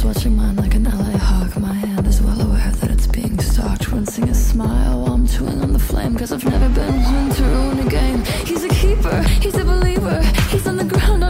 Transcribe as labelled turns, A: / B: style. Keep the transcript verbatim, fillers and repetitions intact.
A: watching mine like an L A hawk. My hand is well aware that it's being stalked, rinsing a smile while I'm chewing on the flame. Cause I've never been one to ruin a game. He's a keeper, he's a believer, he's on the ground